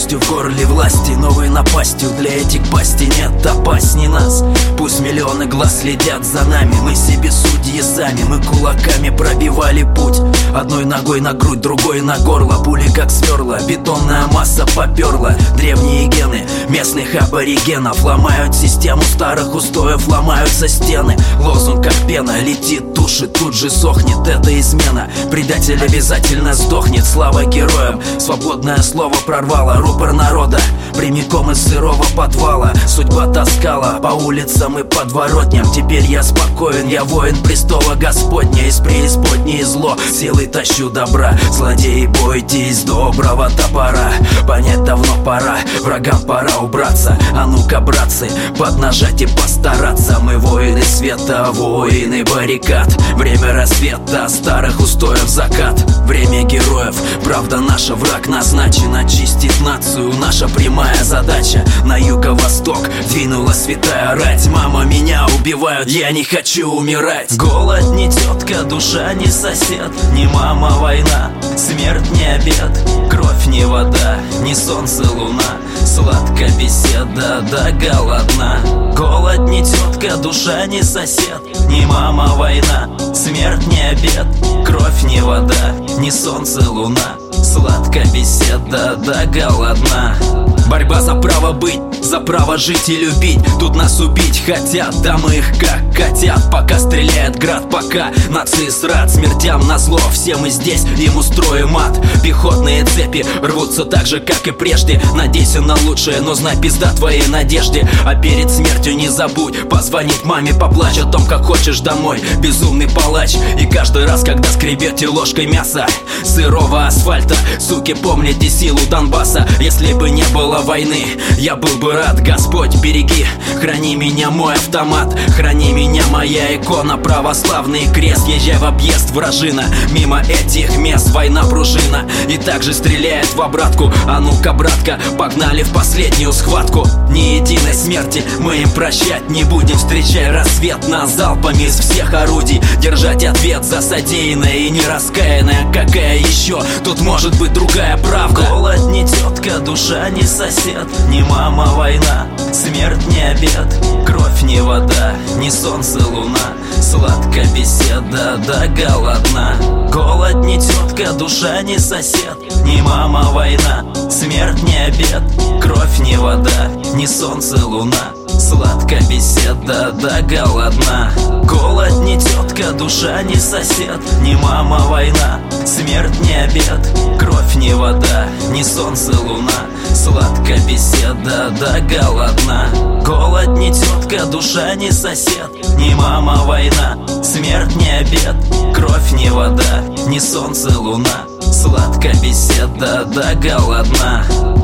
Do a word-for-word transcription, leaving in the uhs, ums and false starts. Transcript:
Костью в горле власти, новой напастью. Для этих пасти нет опасней нас. Пусть миллионы глаз следят за нами, мы себе судьи сами. Мы кулаками пробивали путь, одной ногой на грудь, другой на горло. Пули как сверла, бетонная масса поперла. Древние гены местных аборигенов ломают систему старых устоев, ломаются стены. Лозунг как пена летит, тушит, тут же сохнет. Это измена, предатель обязательно сдохнет. Слава героям, свободное слово прорвало рупор народа прямиком из сырого подвала. Судьба таскала по улицам и подворотням. Теперь я спокоен, я воин престола Господня. Из преисподней зло, силой тащу добра. Злодеи, бойтесь доброго топора. Понять давно пора, врагам пора убраться. А ну-ка, братцы, поднажать и постараться. Мы воины света, воины баррикад. Время рассвета, старых устоев закат. Время героев, правда наша, враг назначен. Очистить нацию, наша прямая задача. На юго-восток двинулась святая рать. Мама, меня убивают, я не хочу умирать. Голод не тетка, душа не сосед. Не мама, война, смерть не обед. Кровь не вода, не солнце, луна. Сладкая беседа, да голодна. Голод не тетка, душа не сосед. Не мама, война, смерть не обед. Кровь не вода, не солнце, луна. Сладкая беседа, да голодна. Борьба за право быть, за право жить и любить. Тут нас убить хотят, да мы их как котят. Пока стреляет град, пока нации срат. Смертям назло, все мы здесь, им устроим ад. Пехотные цепи рвутся так же, как и прежде. Надейся на лучшее, но знай, пизда твоей надежде. А перед смертью не забудь позвонить маме, поплачь о том, как хочешь домой. Безумный палач, и каждый раз, когда скребете ложкой мяса сырого асфальта, суки, помните силу Донбасса. Если бы не было войны, я был бы рад. Господь, береги, храни меня, мой автомат. Храни меня, моя икона, православный крест. Езжай в объезд, вражина, мимо этих мест. Война пружина и также стреляет в обратку. А ну-ка, братка, погнали в последнюю схватку. Ни единой смерти мы им прощать не будем. Встречай рассвет нас залпами из всех орудий. Держать ответ за содеянное и нераскаянное. Какая еще тут может быть другая правда? Голод не тетка, душа не сосед. Не мама, война, смерть не обед. Кровь не вода, не солнце, луна. Сладкая беседа, да голодна. Голод не тетка, душа не сосед. Не мама, война, смерть не обед. Кровь не вода, не солнце, луна. Сладкая беседа, да голодна. Голод не тетка, душа не сосед. Не мама, война, смерть не обед. Кровь не вода, не солнце, луна. Сладкая беседа, да голодна. Голод не тетка, душа не сосед. Не мама, война, смерть не обед. Кровь не вода, не солнце, луна. Сладкая беседа, да голодна.